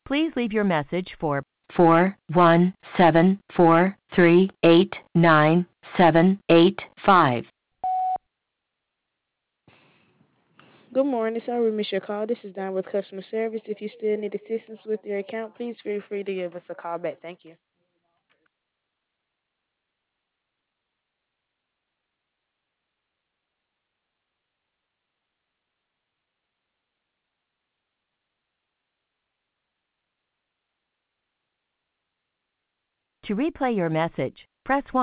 Please leave your message for 41743898785. Good morning. Sorry we missed your call. This is Don with customer service. If you still need assistance with your account, please feel free to give us a call back. Thank you. To replay your message, press 1.